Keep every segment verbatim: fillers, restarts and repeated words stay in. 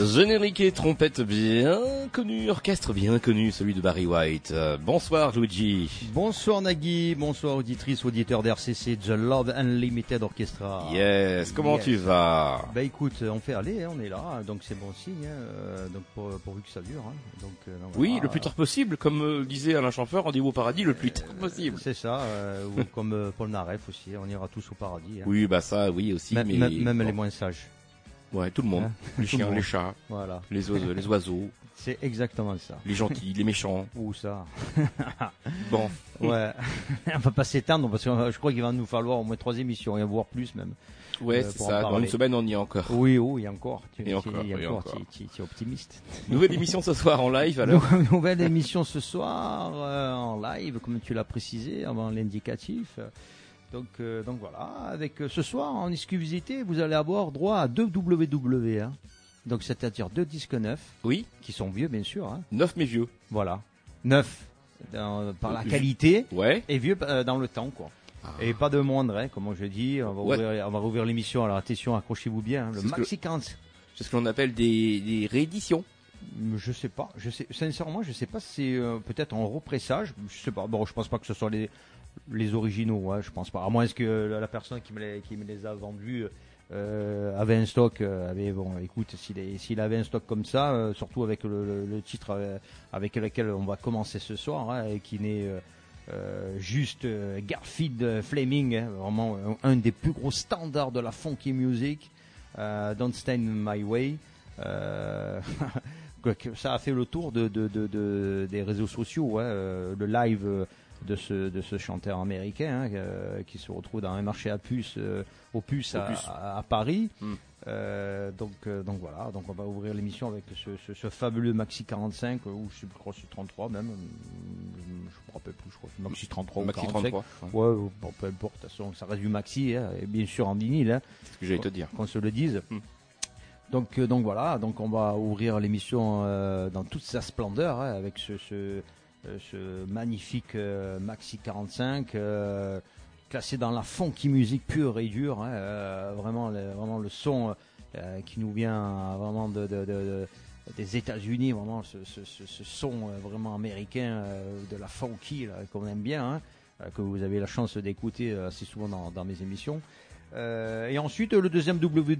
Générique et trompette bien connu, orchestre bien connu, celui de Barry White. Euh, bonsoir Luigi. Bonsoir Nagui, bonsoir auditrice, auditeur d'R C C, The Love Unlimited Orchestra. Yes, comment yes. tu vas? Bah écoute, on fait aller, hein, on est là, donc c'est bon signe, hein, donc pour, pourvu que ça dure. Hein, donc, donc, oui, voilà. Le plus tard possible, comme euh, disait Alain Chamfort, rendez-vous au paradis le plus tard possible. C'est ça, euh, ou comme euh, Paul Naref aussi, on ira tous au paradis. Hein. Oui, bah ça, oui aussi, même, mais... Même, même bon. Les moins sages. Ouais, tout le monde. Hein les tout chiens, monde. les chats, voilà. les oiseaux, les oiseaux. C'est exactement ça. Les gentils, les méchants. Où ça? Bon. Ouais. On va pas s'étendre parce que je crois qu'il va nous falloir au moins trois émissions, et voire plus même. Ouais, euh, c'est ça. Dans une semaine, on y est encore. Oui, oh, il y a encore. Tu, et encore, il y a et encore. encore. Tu, tu, tu es optimiste. Nouvelle émission ce soir en live alors. Nouvelle émission ce soir euh, en live, comme tu l'as précisé avant l'indicatif. Donc, euh, donc voilà, avec euh, ce soir en exclusivité, vous allez avoir droit à deux W W. Hein. Donc c'est-à-dire deux disques neufs. Oui. Qui sont vieux bien sûr. Hein. Neuf mais vieux. Voilà. Neuf dans, par la Je... qualité. Ouais. Et vieux euh, dans le temps quoi. Ah. Et pas de moindre, hein, comme je dis. On va ouais. ouvrir, on va rouvrir l'émission. Alors attention, accrochez-vous bien. Hein, le Maxi que... quarante. C'est ce que l'on appelle des, des rééditions. Je sais pas. Je sais sincèrement, je sais pas si c'est euh, peut-être en repressage. Je sais pas. Bon, je pense pas que ce soit les les originaux. Hein, je pense pas. À moins que euh, la personne qui me les qui me les a vendus euh, avait un stock. Euh, avait bon, écoute, s'il est, s'il avait un stock comme ça, euh, surtout avec le, le, le titre euh, avec lequel on va commencer ce soir, hein, et qui n'est euh, Euh, juste euh, Garfield Flaming, hein, vraiment euh, un des plus gros standards de la funky music, euh, Don't Stand My Way. Euh, ça a fait le tour de, de, de, de des réseaux sociaux, hein, euh, le live de ce de ce chanteur américain, hein, euh, qui se retrouve dans un marché à puces, euh, aux puces, à, à, à Paris. Mm. Euh, donc, euh, donc voilà, donc on va ouvrir l'émission avec ce, ce, ce fabuleux Maxi quarante-cinq, ou je sais plus, je crois que c'est trente-trois même, je me rappelle plus, je crois que c'est Maxi trente-trois Maxi ou quarante-cinq. trente-trois. Ouais, ouais bon, peu importe, de toute façon, ça reste du Maxi, hein, et bien sûr en vinyle. Hein, c'est ce que j'allais te dire. Qu'on se le dise. Hmm. Donc, euh, donc voilà, donc on va ouvrir l'émission euh, dans toute sa splendeur, hein, avec ce, ce, euh, ce magnifique euh, Maxi quarante-cinq. Euh, classé dans la funky musique pure et dure, hein, euh, vraiment, le, vraiment le son euh, qui nous vient euh, vraiment de, de, de, de, des États-Unis, vraiment ce, ce, ce, ce son euh, vraiment américain euh, de la funky là, qu'on aime bien, hein, euh, que vous avez la chance d'écouter euh, assez souvent dans, dans mes émissions. Euh, et ensuite, le deuxième W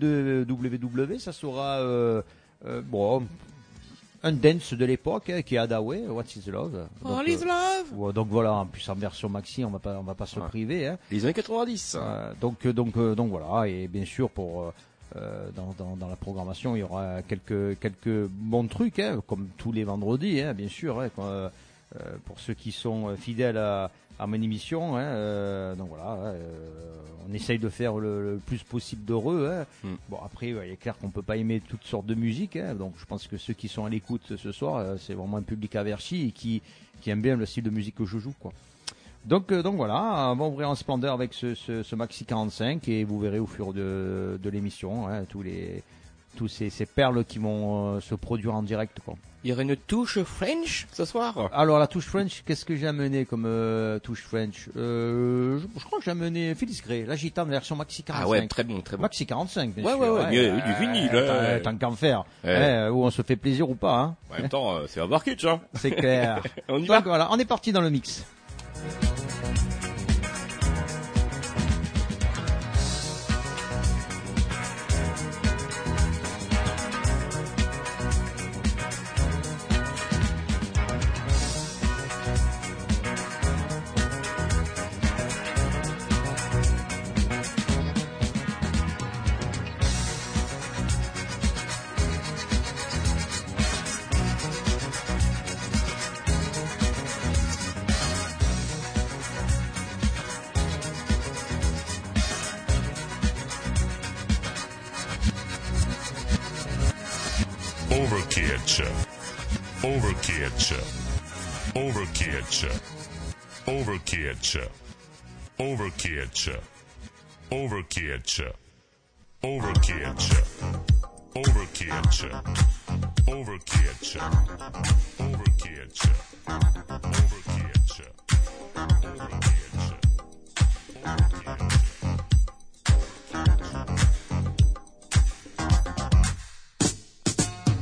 W, ça sera euh, euh, bon. Un dance de l'époque, hein, qui est Hadaway, What is Love. Donc, All is Love. Euh, donc voilà, en plus en version maxi, on va pas, on va pas se ouais. priver. Hein. Les années quatre-vingt-dix. Euh, donc, donc, euh, donc voilà, et bien sûr pour euh, dans, dans, dans la programmation, il y aura quelques quelques bons trucs, hein, comme tous les vendredis, hein, bien sûr. Hein, euh, pour ceux qui sont fidèles à, à mon émission, hein, euh, donc voilà, euh, on essaye de faire le, le plus possible d'heureux. Hein. Mm. Bon après, ouais, il est clair qu'on peut pas aimer toutes sortes de musique, hein, donc je pense que ceux qui sont à l'écoute ce soir, euh, c'est vraiment un public averti et qui qui aime bien le style de musique que je joue, quoi. Donc euh, donc voilà, on va ouvrir en splendeur avec ce, ce, ce Maxi quarante-cinq et vous verrez au fur de de l'émission, hein, tous les tous ces, ces perles qui vont euh, se produire en direct, quoi. Il y aura une touche French ce soir. Alors la touche French, qu'est-ce que j'ai amené comme euh, touche French euh, je, je crois que j'ai amené Phyllis Gray, la gitane version Maxi quarante-cinq. Ah ouais, très bon, très bon. Maxi quarante-cinq, bien ouais, sûr. Ouais, ouais, ouais, euh, du vinyle. Euh, tant qu'à en faire. Ouais. Euh, où on se fait plaisir ou pas. Hein. En même temps, euh, c'est un market, hein. C'est clair. On y Donc va. voilà, on est parti dans le mix. Overkitch, Overkitch, Overkitch, Overkitch, Overkitch, Overkitch, Overkitch, Overkitch, Overkitch, Overkitch, Overkitch, Overkitch.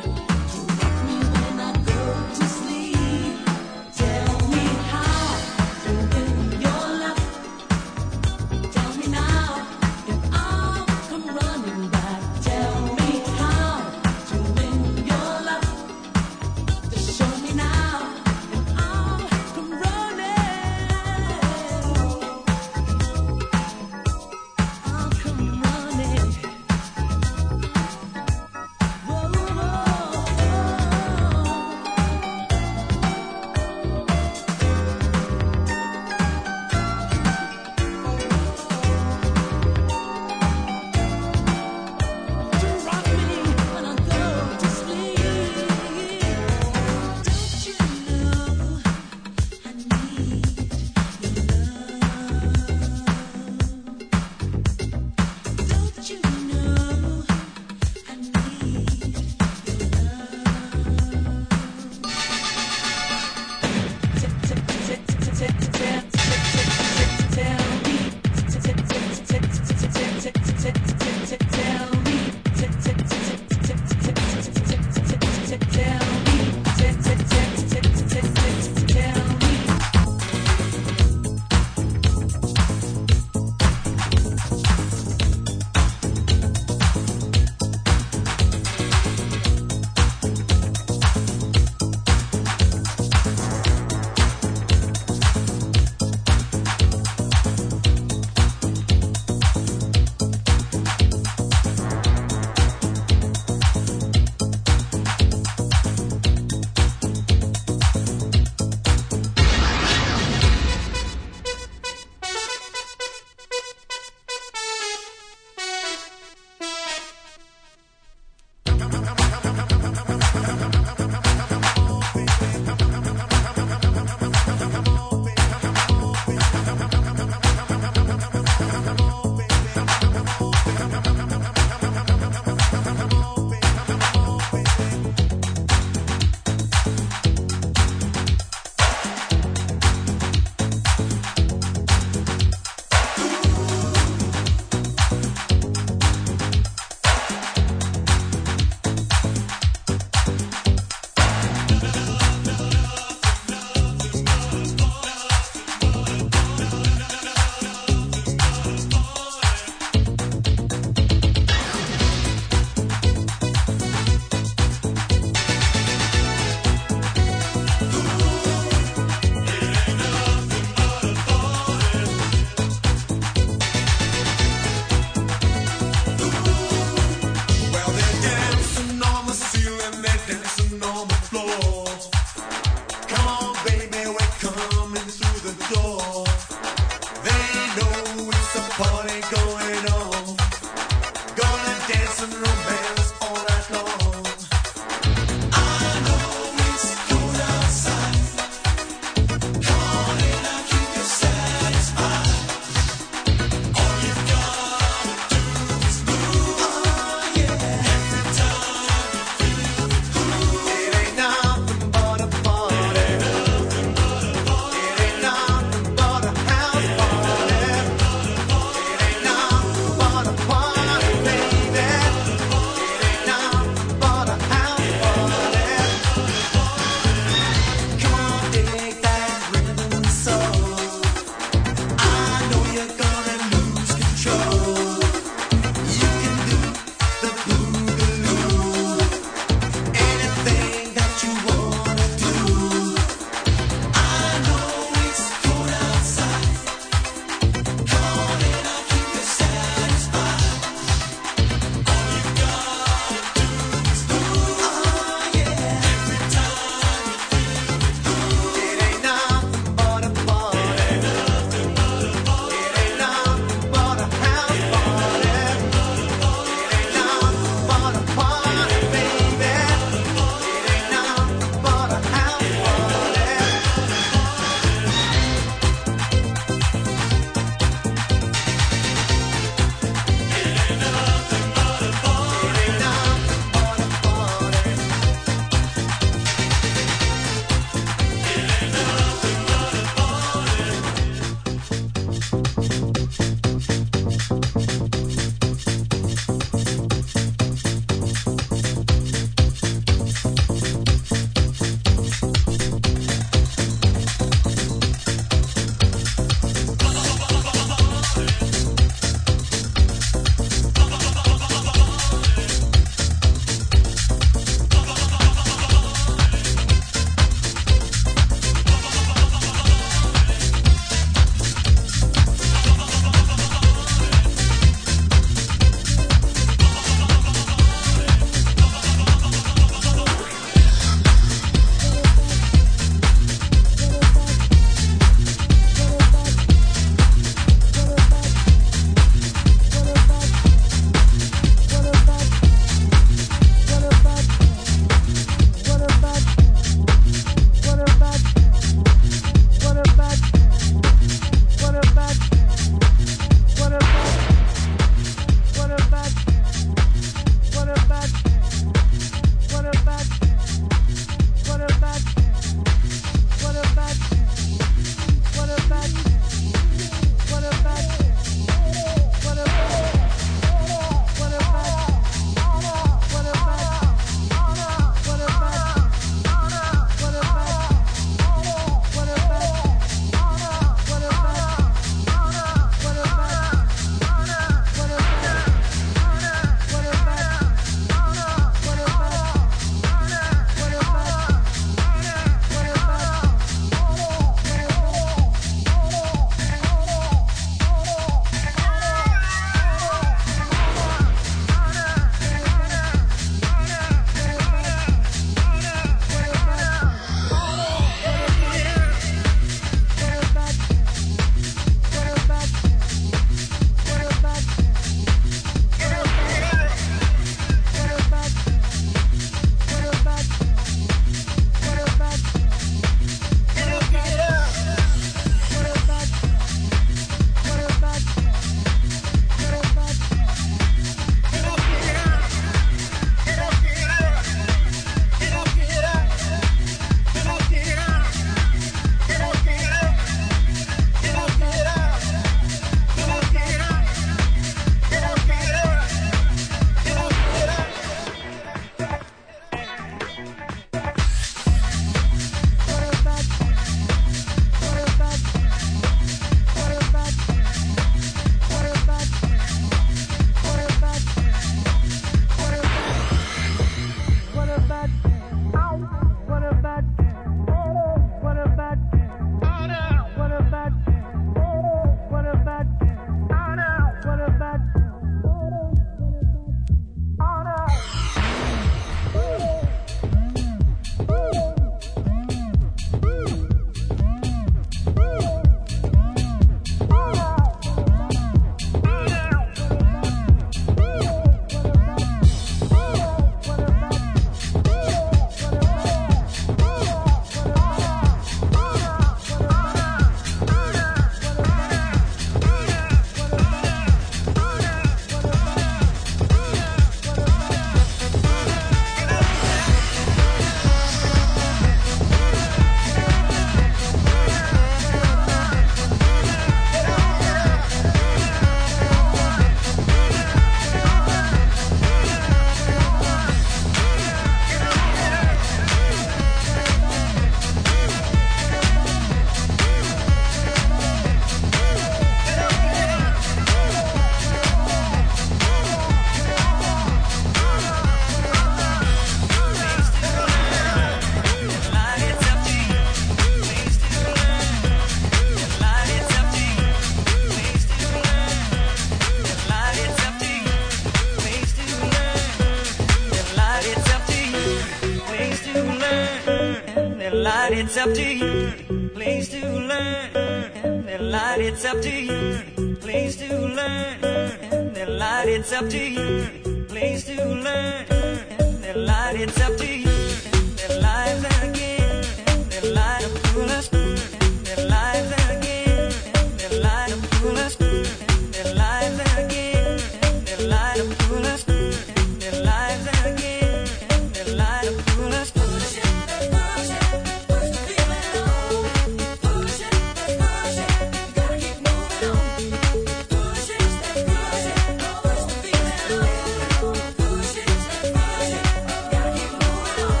it's up to you. Place to learn. The light, it's up to you. Place to learn. The light, it's up to you. Place to learn. The light, it's up to you. The light again. The light of coolest. The light again. The light of coolest. The light again. The light of coolest. The light again. The light of coolest. Push it, push it, push the feeling on. Push it, push it, gotta keep moving on. Push it, push it, push the feeling on. Push it, push it, gotta keep moving on.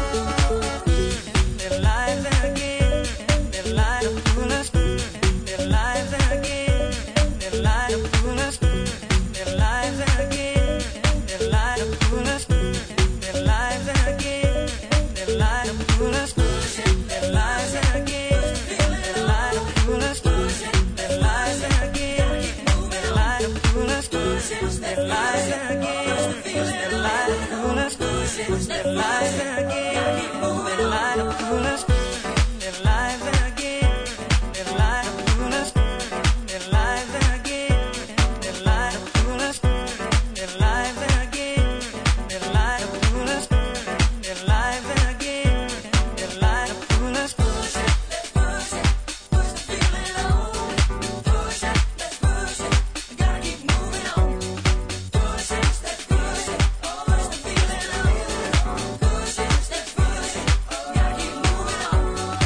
The light again, the light of coolest. The light again, the light of coolest. The light again, the light of coolest. The light again, the light of coolest. Push it, the light again, the light of coolest. Push it, the light again, the light of coolest. Push it, the light again, the light of coolest. Push it, the light again, the light of coolest. The light again, the light of coolest. The light again, the light of coolest. The light again, the light of coolest. The light again, the light of coolest. Push it, let's push it, push the feeling on. Push it, let's push it, gotta keep moving on. Push it, let's push it, push the feeling on. Push it, let's push it, gotta keep moving on.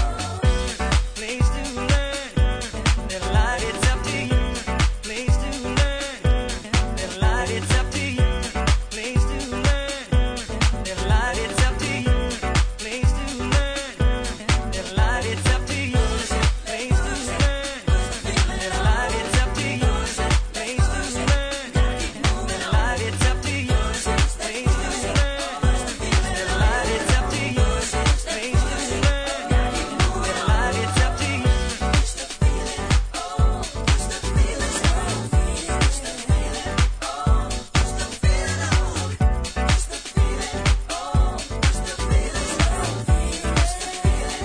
Place to learn, the light, it's up to you. Place to learn, the light, it's up to you. Place to learn, the light, it's up to you. Place to learn, the light, it's up to you. Place to learn, the light, it's up to you. Place to learn, the light, it's up to you. Place to learn, the light, it's up to you. Place to learn, the light, it's up to you. Push the feeling on, push the feeling on, push the feeling on, push the feeling on, push the feeling on, push the feeling on, push the feeling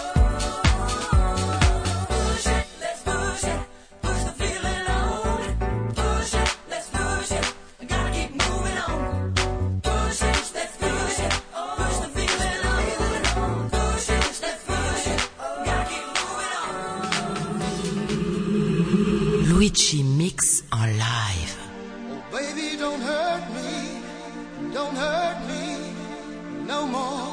on. Push it, let's push it, push the feeling on. Push it, let's push it, gotta keep moving on. Push it, let's push it, push the feeling on. Push it, let's push it, gotta keep moving on. Luigi Mix en live. Baby, don't hurt me, don't hurt me no more.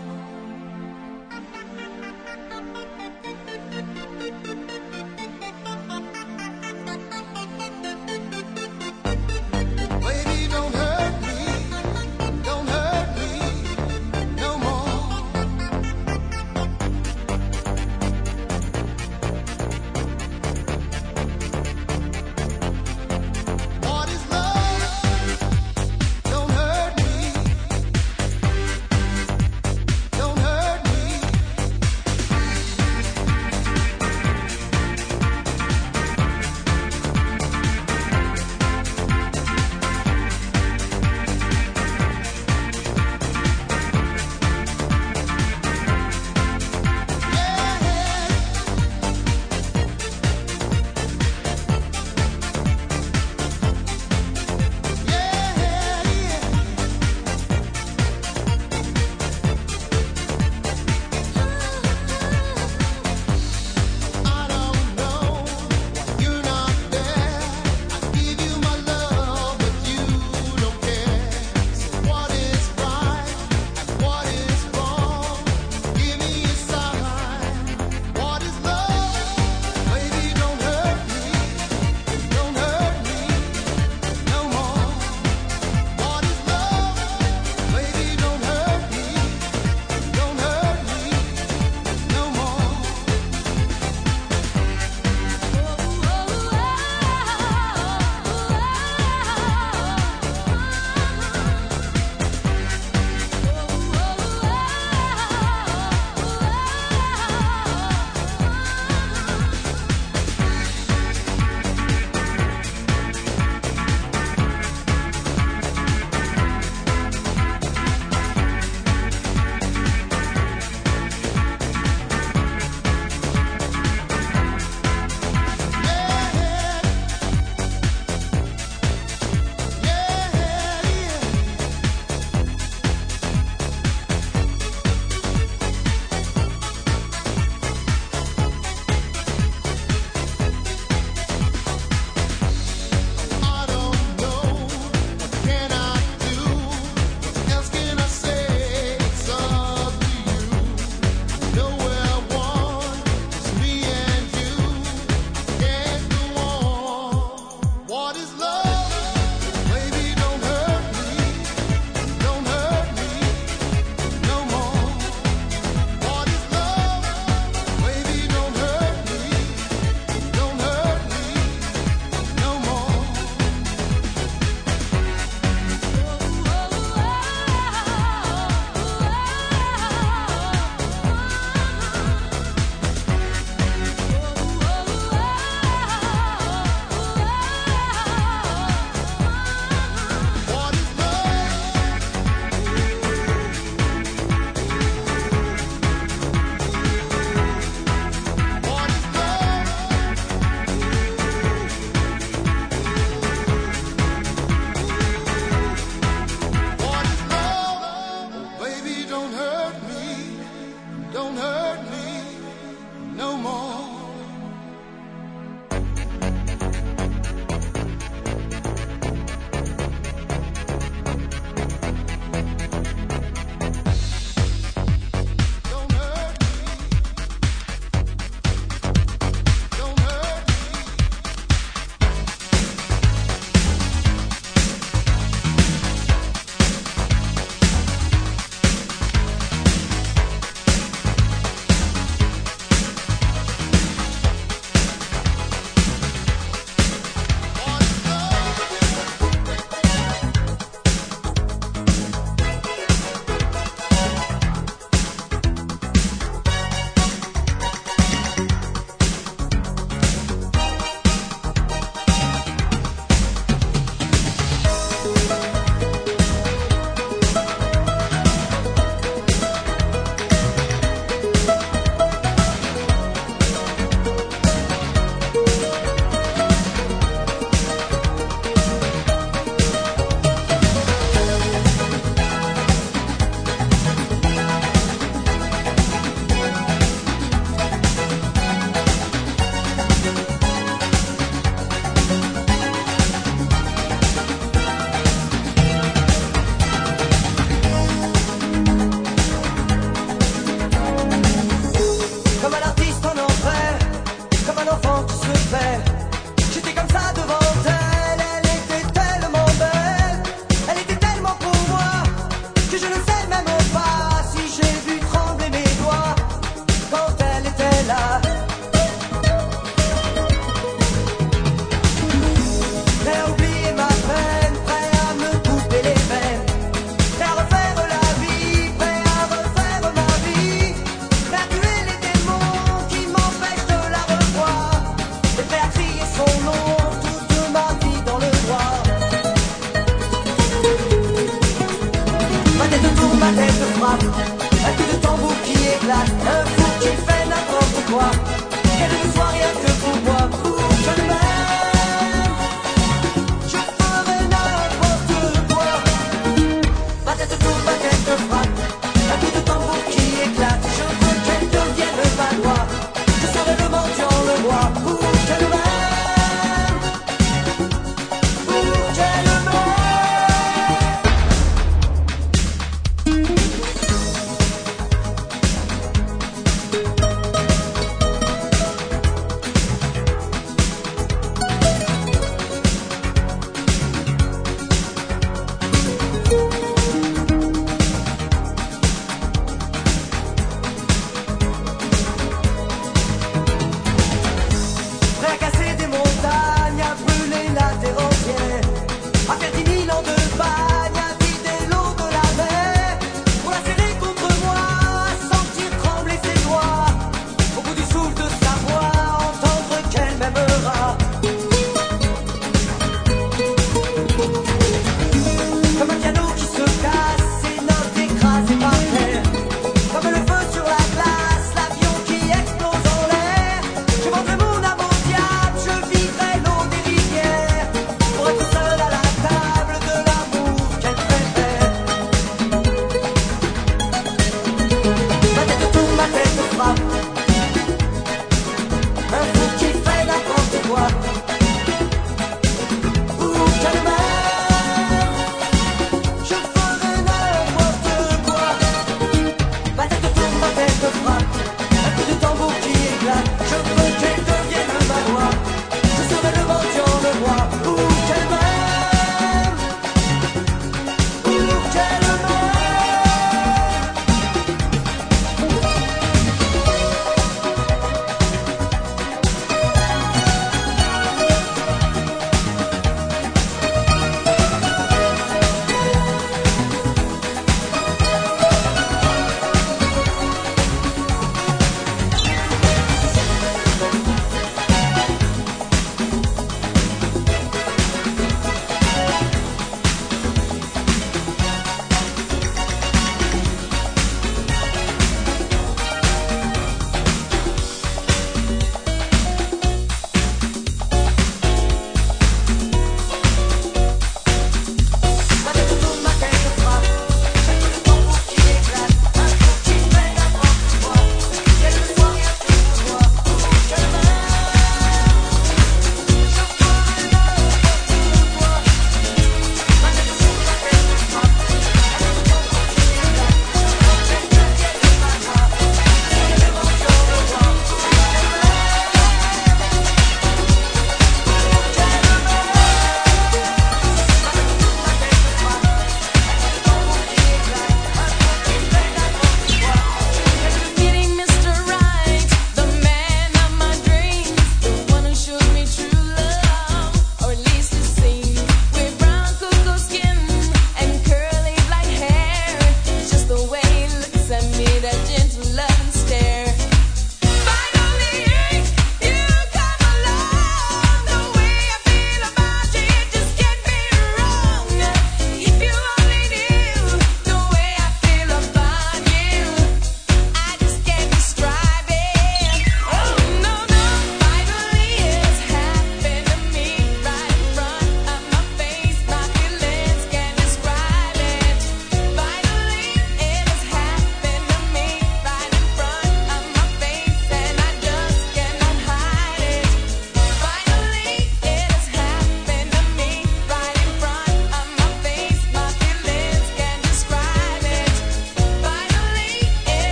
Baby, don't hurt me, don't hurt me no more. What is love? Don't hurt me.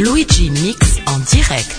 Luigi mix en direct.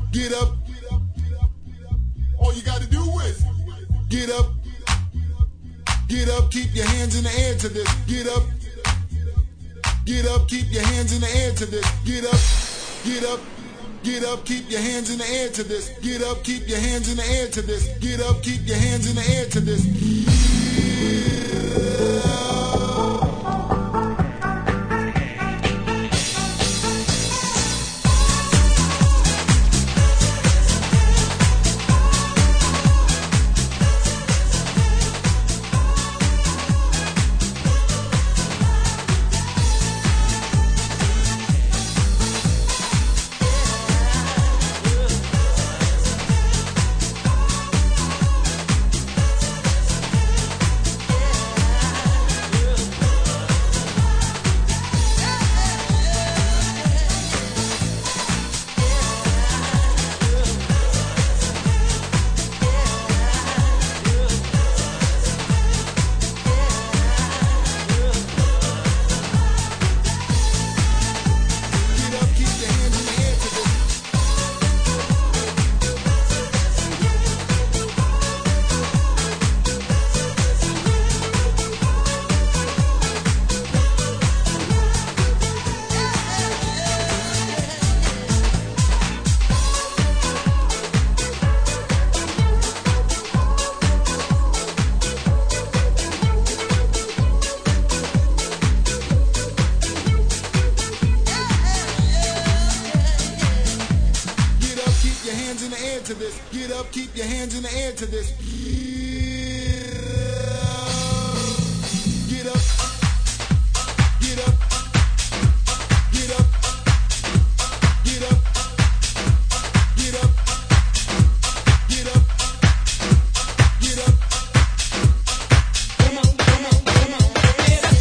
get up. All you gotta do is get up, get up, keep your hands in the air to this. Get up, get up, keep your hands in the air to this. Get up, get up, get up, keep your hands in the air to this. Get up, keep your hands in the air to this. Get up, keep your hands in the air to this. To this. Get up, get up, get up, get up, get up, get up, get up. Come on, come on, come on, get up.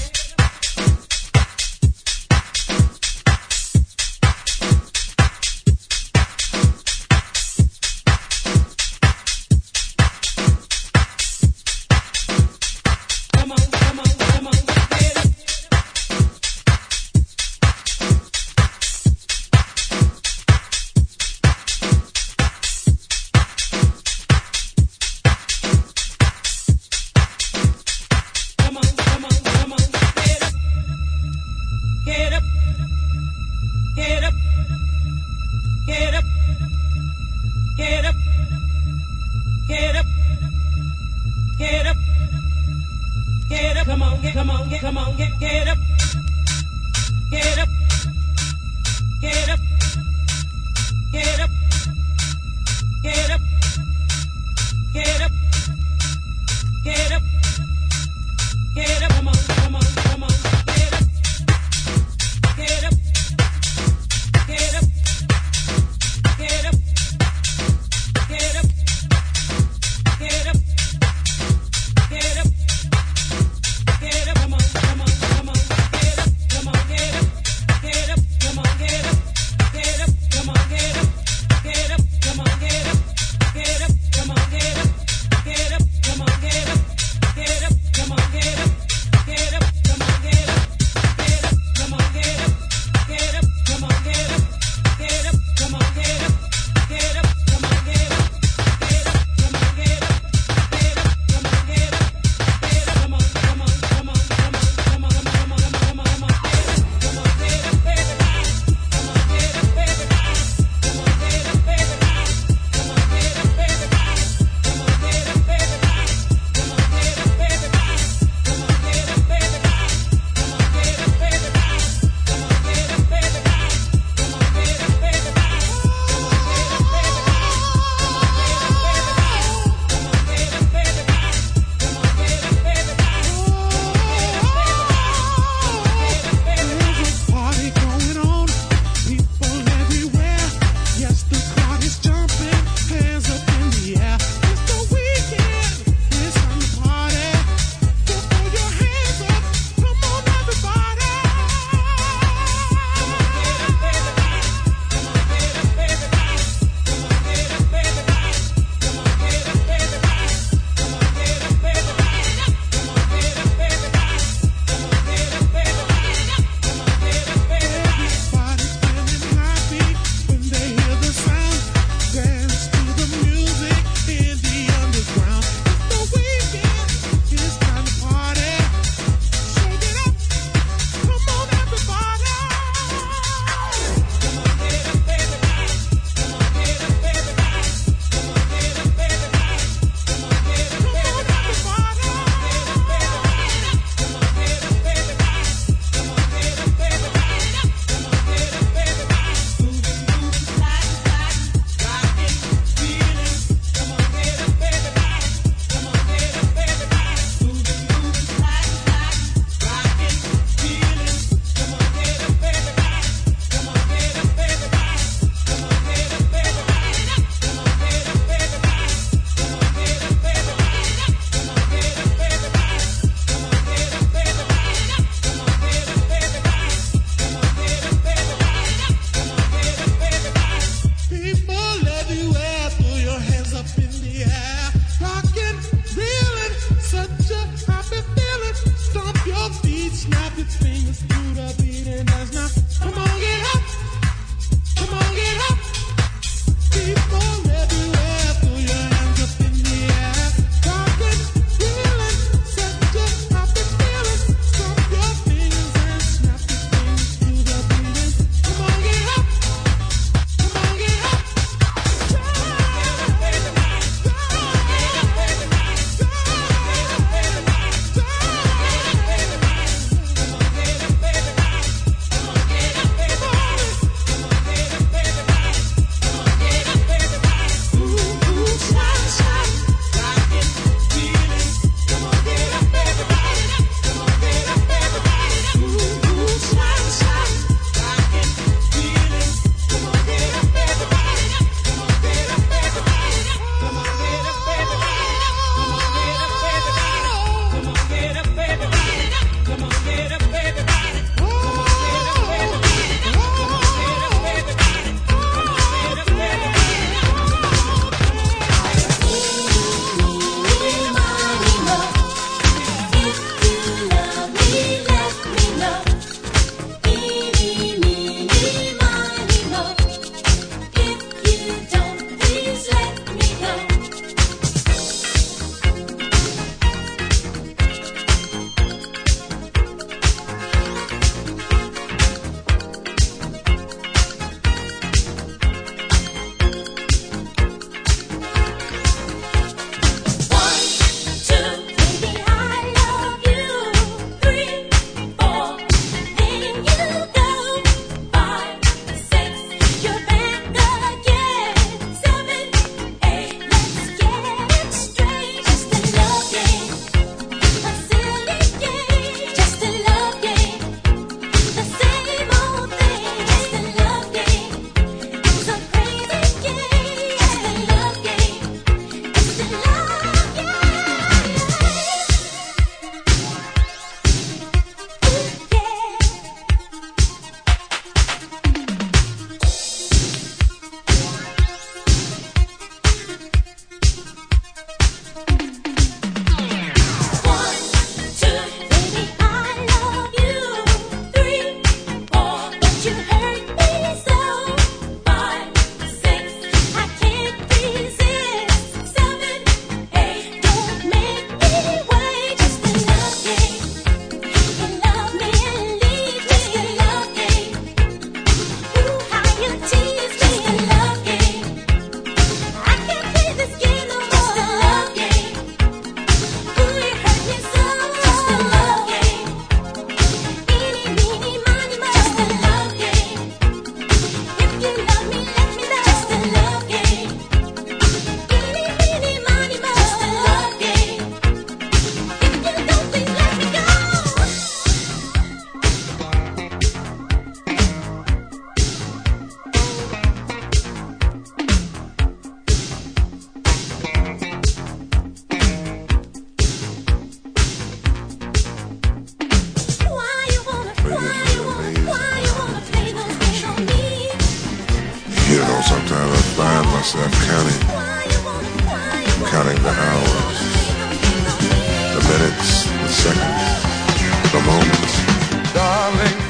know, sometimes I find myself counting, counting the hours, the minutes, the seconds, the moments. Darling,